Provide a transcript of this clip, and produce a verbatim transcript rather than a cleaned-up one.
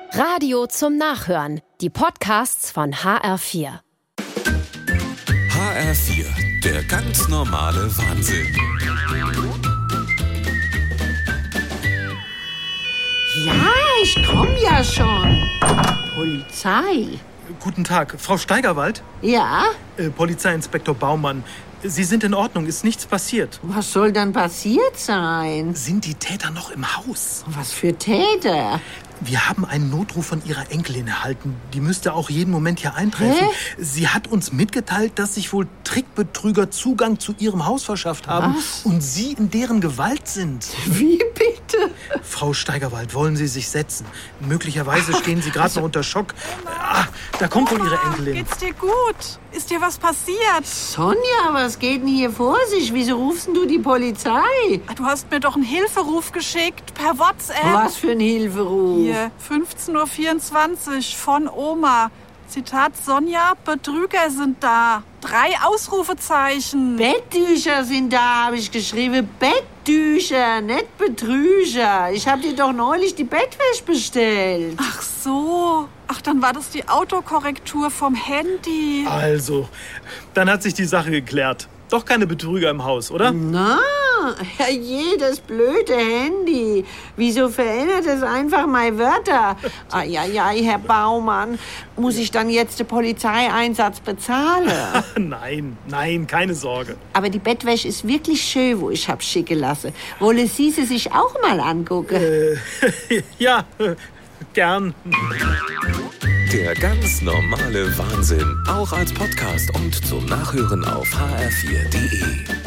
Radio zum Nachhören. Die Podcasts von H R vier. H R vier, der ganz normale Wahnsinn. Ja, ich komme ja schon. Polizei. Guten Tag, Frau Steigerwald? Ja? Äh, Polizeiinspektor Baumann. Sie sind in Ordnung, ist nichts passiert. Was soll dann passiert sein? Sind die Täter noch im Haus? Was für Täter? Wir haben einen Notruf von Ihrer Enkelin erhalten. Die müsste auch jeden Moment hier eintreffen. Hä? Sie hat uns mitgeteilt, dass sich wohl Trickbetrüger Zugang zu Ihrem Haus verschafft haben. Was? Und Sie in deren Gewalt sind. Wie bitte? Frau Steigerwald, wollen Sie sich setzen? Möglicherweise stehen Sie gerade noch unter Schock. Ah, da kommt wohl Ihre Enkelin. Geht's dir gut? Ist dir was passiert? Sonja, was geht denn hier vor sich? Wieso rufst denn du die Polizei? Du hast mir doch einen Hilferuf geschickt per WhatsApp. Was für ein Hilferuf? Hier, fünfzehn Uhr vierundzwanzig von Oma. Zitat Sonja, Betrüger sind da. Drei Ausrufezeichen. Betttücher sind da, habe ich geschrieben. Betttücher, nicht Betrüger. Ich habe dir doch neulich die Bettwäsche bestellt. Ach so. Ach, dann war das die Autokorrektur vom Handy. Also, dann hat sich die Sache geklärt. Doch keine Betrüger im Haus, oder? Na, herrje, das blöde Handy. Wieso verändert es einfach meine Wörter? Eieiei, Herr Baumann, muss ich dann jetzt den Polizeieinsatz bezahlen? Nein, nein, keine Sorge. Aber die Bettwäsche ist wirklich schön, wo ich hab schicken lassen. Wolle Sie sie sich auch mal angucken? Äh, ja, gern. Der ganz normale Wahnsinn, auch als Podcast und zum Nachhören auf h r vier punkt d e.